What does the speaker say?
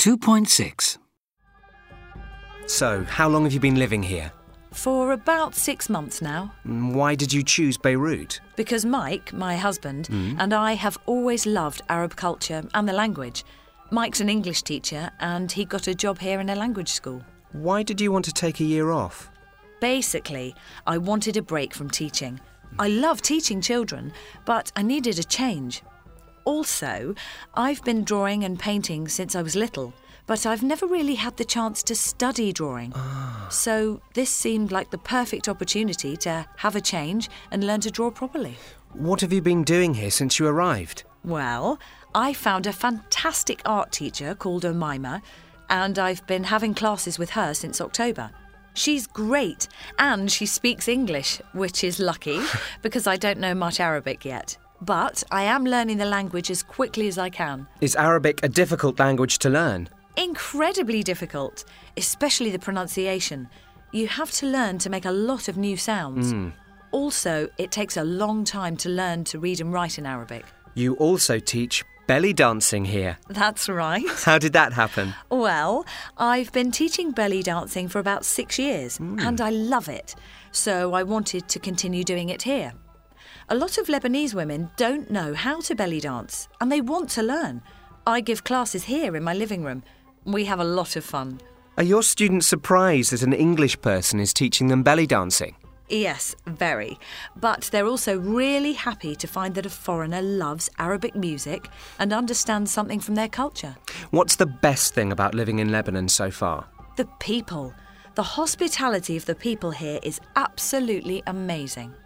2.6. So, how long have you been living here? For about 6 months now. Why did you choose Beirut? Because Mike, my husband, and I have always loved Arab culture and the language. Mike's an English teacher and he got a job here in a language school. Why did you want to take a year off? Basically, I wanted a break from teaching. I love teaching children, but I needed a change. Also, I've been drawing and painting since I was little, but I've never really had the chance to study drawing. So this seemed like the perfect opportunity to have a change and learn to draw properly. What have you been doing here since you arrived? Well, I found a fantastic art teacher called Omaima, and I've been having classes with her since October. She's great, and she speaks English, which is lucky, because I don't know much Arabic yet. But I am learning the language as quickly as I can. Is Arabic a difficult language to learn? Incredibly difficult, especially the pronunciation. You have to learn to make a lot of new sounds. Also, it takes a long time to learn to read and write in Arabic. You also teach belly dancing here. That's right. How did that happen? Well, I've been teaching belly dancing for about 6 years, and I love it. So I wanted to continue doing it here. A lot of Lebanese women don't know how to belly dance, and they want to learn. I give classes here in my living room. We have a lot of fun. Are your students surprised that an English person is teaching them belly dancing? Yes, very. But they're also really happy to find that a foreigner loves Arabic music and understands something from their culture. What's the best thing about living in Lebanon so far? The people. The hospitality of the people here is absolutely amazing.